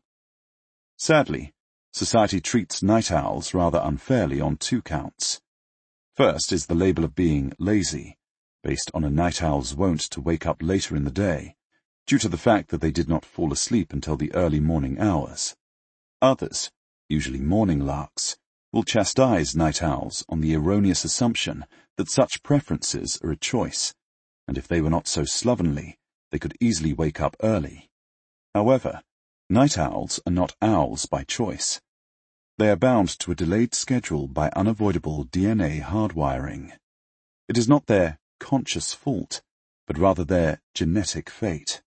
Speaker 2: Sadly, society treats night owls rather unfairly on two counts. First is the label of being lazy, based on a night owl's wont to wake up later in the day, due to the fact that they did not fall asleep until the early morning hours. Others, usually morning larks, will chastise night owls on the erroneous assumption that such preferences are a choice, and if they were not so slovenly, they could easily wake up early. However, night owls are not owls by choice. They are bound to a delayed schedule by unavoidable DNA hardwiring. It is not their conscious fault, but rather their genetic fate.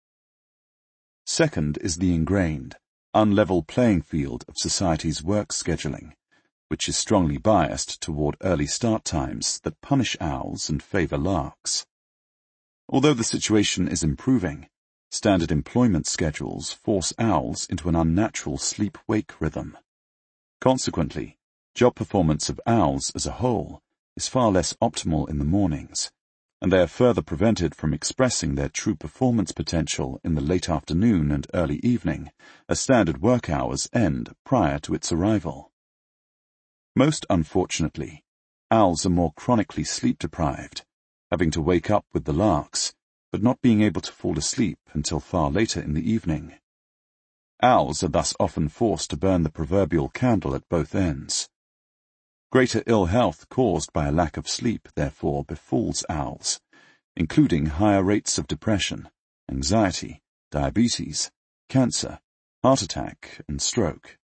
Speaker 2: Second is the ingrained, unlevel playing field of society's work scheduling, which is strongly biased toward early start times that punish owls and favor larks. Although the situation is improving, standard employment schedules force owls into an unnatural sleep-wake rhythm. Consequently, job performance of owls as a whole is far less optimal in the mornings, and they are further prevented from expressing their true performance potential in the late afternoon and early evening, as standard work hours end prior to its arrival. Most unfortunately, owls are more chronically sleep-deprived, having to wake up with the larks, but not being able to fall asleep until far later in the evening. Owls are thus often forced to burn the proverbial candle at both ends. Greater ill health caused by a lack of sleep, therefore, befalls owls, including higher rates of depression, anxiety, diabetes, cancer, heart attack, and stroke.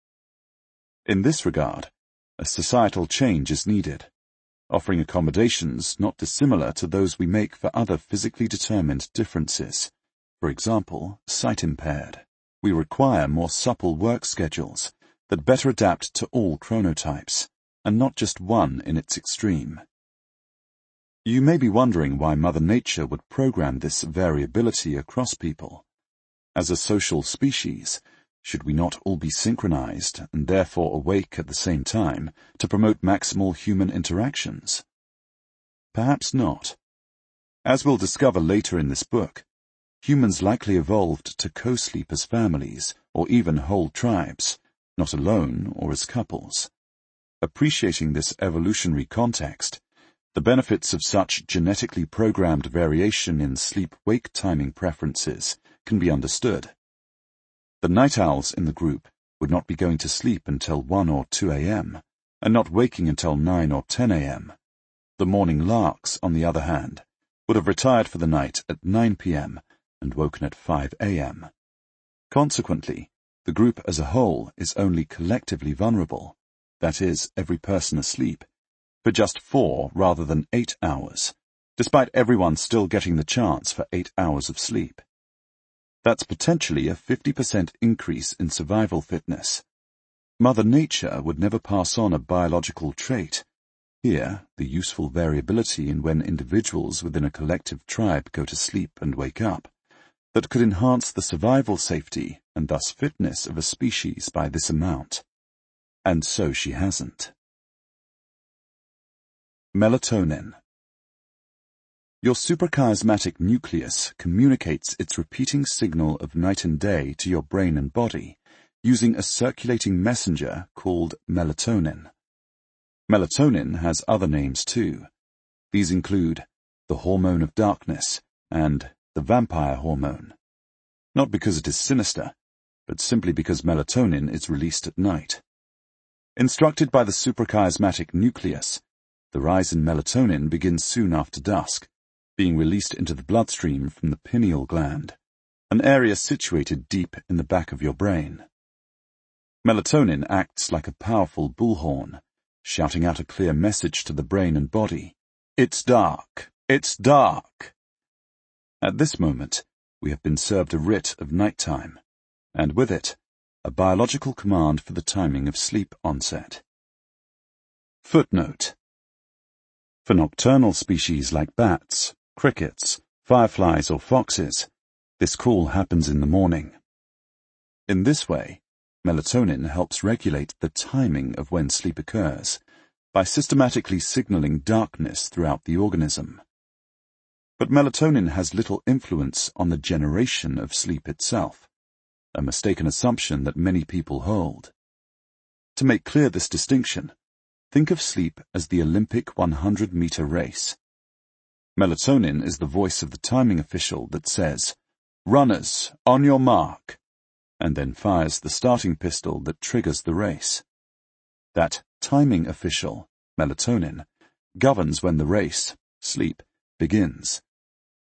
Speaker 2: In this regard, a societal change is needed, offering accommodations not dissimilar to those we make for other physically determined differences, for example, sight-impaired. We require more supple work schedules that better adapt to all chronotypes, and not just one in its extreme. You may be wondering why Mother Nature would program this variability across people. As a social species, should we not all be synchronized and therefore awake at the same time to promote maximal human interactions? Perhaps not. As we'll discover later in this book, humans likely evolved to co-sleep as families, or even whole tribes, not alone or as couples. Appreciating this evolutionary context, the benefits of such genetically programmed variation in sleep-wake timing preferences can be understood. The night owls in the group would not be going to sleep until 1 or 2 a.m., and not waking until 9 or 10 a.m. The morning larks, on the other hand, would have retired for the night at 9 p.m., and woken at 5 a.m. Consequently, the group as a whole is only collectively vulnerable, that is, every person asleep, for just 4 rather than 8 hours, despite everyone still getting the chance for 8 hours of sleep. That's potentially a 50% increase in survival fitness. Mother Nature would never pass on a biological trait, here the useful variability in when individuals within a collective tribe go to sleep and wake up, that could enhance the survival safety and thus fitness of a species by this amount. And so she hasn't. Melatonin. Your suprachiasmatic nucleus communicates its repeating signal of night and day to your brain and body using a circulating messenger called melatonin. Melatonin has other names too. These include the hormone of darkness and the vampire hormone. Not because it is sinister, but simply because melatonin is released at night. Instructed by the suprachiasmatic nucleus, the rise in melatonin begins soon after dusk, being released into the bloodstream from the pineal gland, an area situated deep in the back of your brain. Melatonin acts like a powerful bullhorn, shouting out a clear message to the brain and body. It's dark! It's dark! At this moment, we have been served a writ of nighttime, and with it, a biological command for the timing of sleep onset. Footnote. For nocturnal species like bats, crickets, fireflies or foxes, this call happens in the morning. In this way, melatonin helps regulate the timing of when sleep occurs by systematically signaling darkness throughout the organism. But melatonin has little influence on the generation of sleep itself, a mistaken assumption that many people hold. To make clear this distinction, think of sleep as the Olympic 100-meter race. Melatonin is the voice of the timing official that says, "Runners, on your mark," and then fires the starting pistol that triggers the race. That timing official, melatonin, governs when the race, sleep, begins,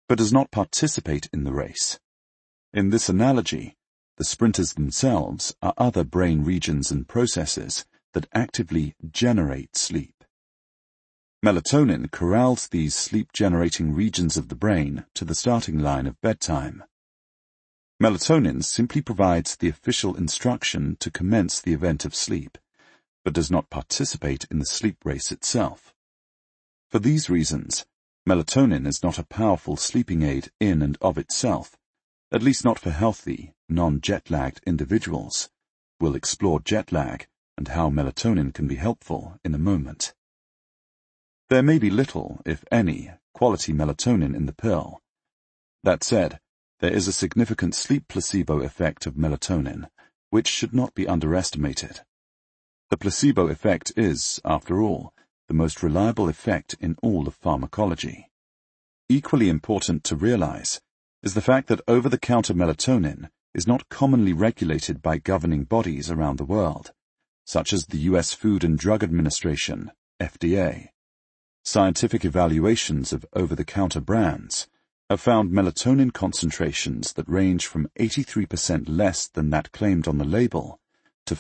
Speaker 2: but does not participate in the race. In this analogy, the sprinters themselves are other brain regions and processes that actively generate sleep. Melatonin corrals these sleep-generating regions of the brain to the starting line of bedtime. Melatonin simply provides the official instruction to commence the event of sleep, but does not participate in the sleep race itself. For these reasons, melatonin is not a powerful sleeping aid in and of itself, at least not for healthy, non-jet-lagged individuals. We'll explore jet lag and how melatonin can be helpful in a moment. There may be little, if any, quality melatonin in the pill. That said, there is a significant sleep placebo effect of melatonin, which should not be underestimated. The placebo effect is, after all, the most reliable effect in all of pharmacology. Equally important to realize is the fact that over-the-counter melatonin is not commonly regulated by governing bodies around the world, such as the U.S. Food and Drug Administration, FDA. Scientific evaluations of over-the-counter brands have found melatonin concentrations that range from 83% less than that claimed on the label to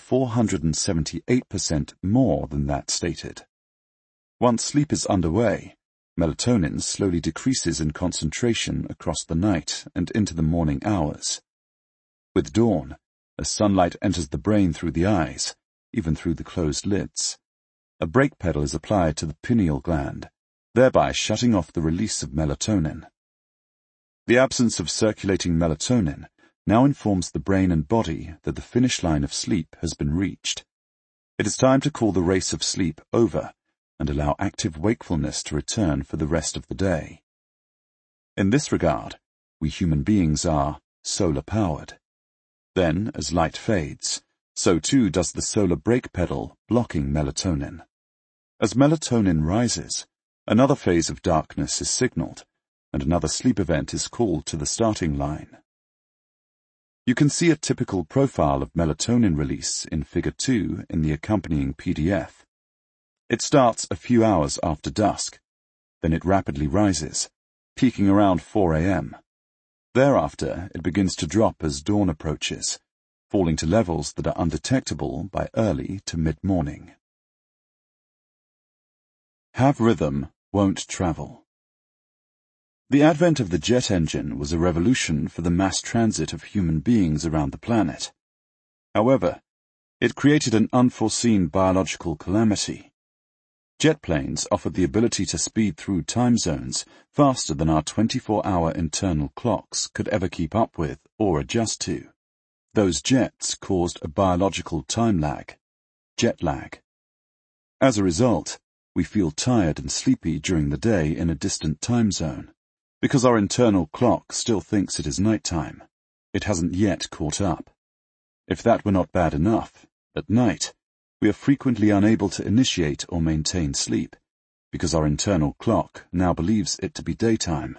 Speaker 2: 478% more than that stated. Once sleep is underway, melatonin slowly decreases in concentration across the night and into the morning hours. With dawn, as sunlight enters the brain through the eyes, even through the closed lids, a brake pedal is applied to the pineal gland, thereby shutting off the release of melatonin. The absence of circulating melatonin now informs the brain and body that the finish line of sleep has been reached. It is time to call the race of sleep over and allow active wakefulness to return for the rest of the day. In this regard, we human beings are solar-powered. Then, as light fades, so too does the solar brake pedal blocking melatonin. As melatonin rises, another phase of darkness is signaled, and another sleep event is called to the starting line. You can see a typical profile of melatonin release in Figure 2 in the accompanying PDF. It starts a few hours after dusk. Then it rapidly rises, peaking around 4 a.m. Thereafter, it begins to drop as dawn approaches, falling to levels that are undetectable by early to mid-morning. Have rhythm, won't travel. The advent of the jet engine was a revolution for the mass transit of human beings around the planet. However, it created an unforeseen biological calamity. Jet planes offered the ability to speed through time zones faster than our 24-hour internal clocks could ever keep up with or adjust to. Those jets caused a biological time lag, jet lag. As a result, we feel tired and sleepy during the day in a distant time zone, because our internal clock still thinks it is nighttime. It hasn't yet caught up. If that were not bad enough, at night, we are frequently unable to initiate or maintain sleep, because our internal clock now believes it to be daytime.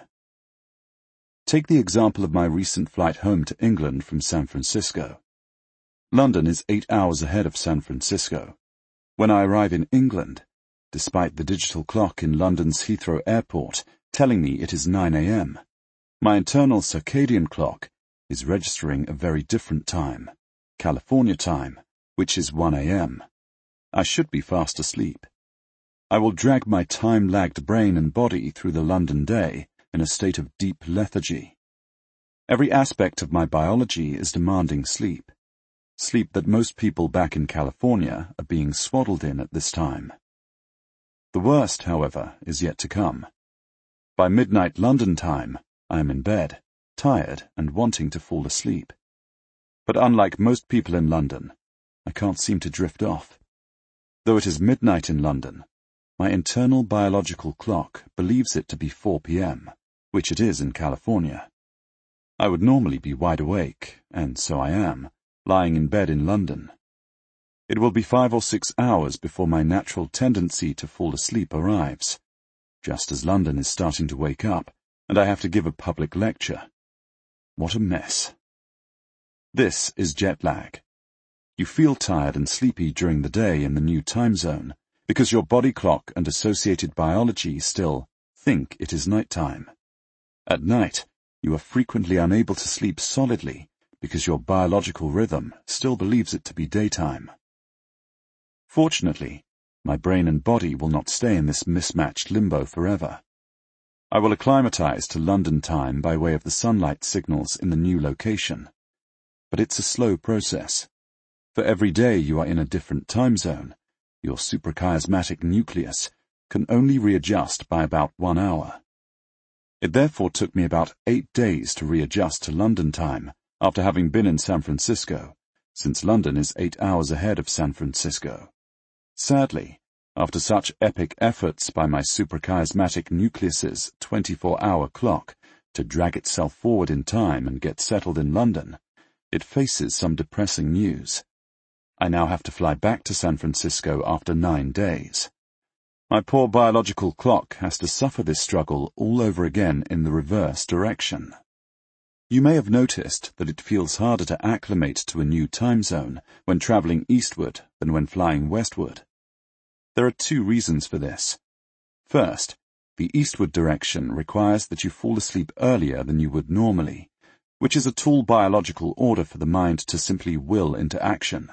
Speaker 2: Take the example of my recent flight home to England from San Francisco. London is 8 hours ahead of San Francisco. When I arrive in England, despite the digital clock in London's Heathrow Airport telling me it is 9 a.m., my internal circadian clock is registering a very different time, California time, which is 1 a.m. I should be fast asleep. I will drag my time-lagged brain and body through the London day in a state of deep lethargy. Every aspect of my biology is demanding sleep, sleep that most people back in California are being swaddled in at this time. The worst, however, is yet to come. By midnight London time, I am in bed, tired and wanting to fall asleep. But unlike most people in London, I can't seem to drift off. Though it is midnight in London, my internal biological clock believes it to be 4 p.m., which it is in California. I would normally be wide awake, and so I am, lying in bed in London. It will be 5 or 6 hours before my natural tendency to fall asleep arrives, just as London is starting to wake up, and I have to give a public lecture. What a mess. This is jet lag. You feel tired and sleepy during the day in the new time zone, because your body clock and associated biology still think it is nighttime. At night, you are frequently unable to sleep solidly because your biological rhythm still believes it to be daytime. Fortunately, my brain and body will not stay in this mismatched limbo forever. I will acclimatize to London time by way of the sunlight signals in the new location. But it's a slow process. For every day you are in a different time zone, your suprachiasmatic nucleus can only readjust by about 1 hour. It therefore took me about 8 days to readjust to London time after having been in San Francisco, since London is 8 hours ahead of San Francisco. Sadly, after such epic efforts by my suprachiasmatic nucleus's 24-hour clock to drag itself forward in time and get settled in London, it faces some depressing news. I now have to fly back to San Francisco after 9 days. My poor biological clock has to suffer this struggle all over again in the reverse direction. You may have noticed that it feels harder to acclimate to a new time zone when traveling eastward than when flying westward. There are 2 reasons for this. First, the eastward direction requires that you fall asleep earlier than you would normally, which is a tall biological order for the mind to simply will into action.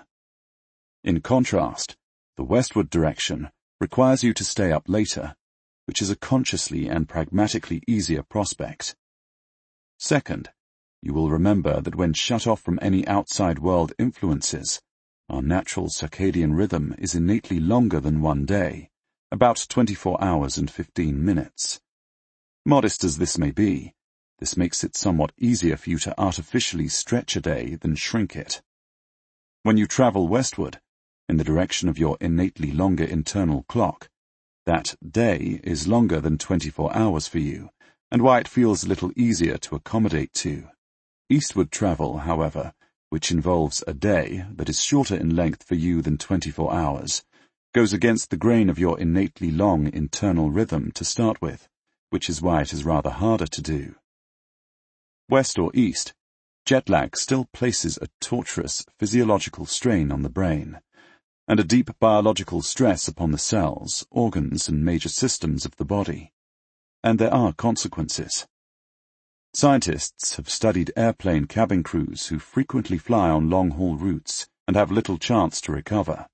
Speaker 2: In contrast, the westward direction requires you to stay up later, which is a consciously and pragmatically easier prospect. Second, you will remember that when shut off from any outside world influences, our natural circadian rhythm is innately longer than 1 day, about 24 hours and 15 minutes. Modest as this may be, this makes it somewhat easier for you to artificially stretch a day than shrink it. When you travel westward, in the direction of your innately longer internal clock, that day is longer than 24 hours for you, and why it feels a little easier to accommodate to. Eastward travel, however, which involves a day that is shorter in length for you than 24 hours, goes against the grain of your innately long internal rhythm to start with, which is why it is rather harder to do. West or east, jet lag still places a torturous physiological strain on the brain, and a deep biological stress upon the cells, organs, and major systems of the body. And there are consequences. Scientists have studied airplane cabin crews who frequently fly on long-haul routes and have little chance to recover.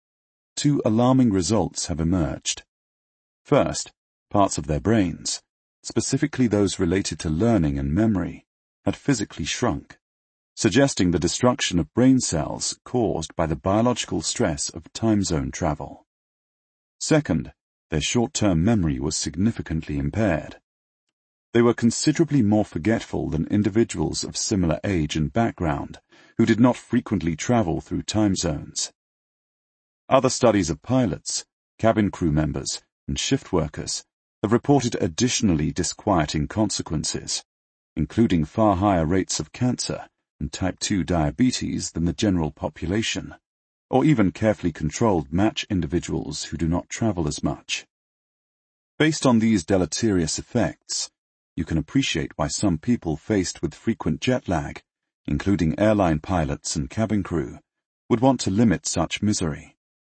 Speaker 2: 2 alarming results have emerged. First, parts of their brains, specifically those related to learning and memory, had physically shrunk, suggesting the destruction of brain cells caused by the biological stress of time zone travel. Second, their short-term memory was significantly impaired. They were considerably more forgetful than individuals of similar age and background who did not frequently travel through time zones. Other studies of pilots, cabin crew members, and shift workers have reported additionally disquieting consequences, including far higher rates of cancer and type 2 diabetes than the general population, or even carefully controlled match individuals who do not travel as much. Based on these deleterious effects, you can appreciate why some people faced with frequent jet lag, including airline pilots and cabin crew, would want to limit such misery.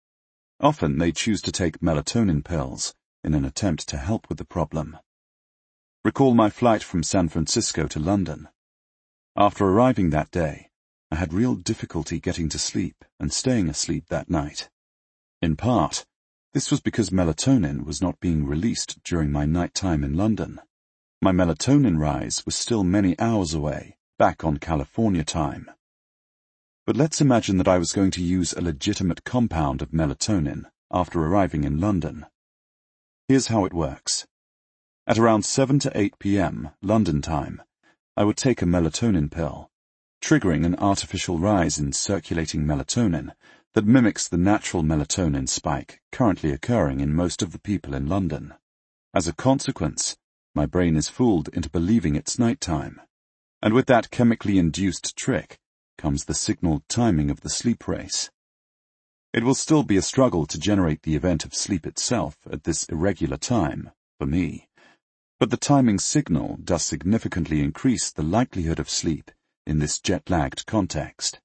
Speaker 2: Often they choose to take melatonin pills in an attempt to help with the problem. Recall my flight from San Francisco to London. After arriving that day, I had real difficulty getting to sleep and staying asleep that night. In part, this was because melatonin was not being released during my nighttime in London. My melatonin rise was still many hours away, back on California time. But let's imagine that I was going to use a legitimate compound of melatonin after arriving in London. Here's how it works. At around 7 to 8 p.m. London time, I would take a melatonin pill, triggering an artificial rise in circulating melatonin that mimics the natural melatonin spike currently occurring in most of the people in London. As a consequence, my brain is fooled into believing it's nighttime, and with that chemically induced trick comes the signaled timing of the sleep race. It will still be a struggle to generate the event of sleep itself at this irregular time, for me, but the timing signal does significantly increase the likelihood of sleep in this jet-lagged context.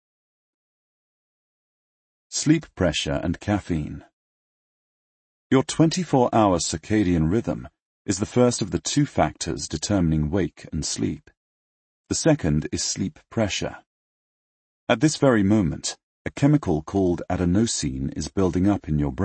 Speaker 2: Sleep pressure and caffeine. Your 24-hour circadian rhythm is the first of the two factors determining wake and sleep. The second is sleep pressure. At this very moment, a chemical called adenosine is building up in your brain.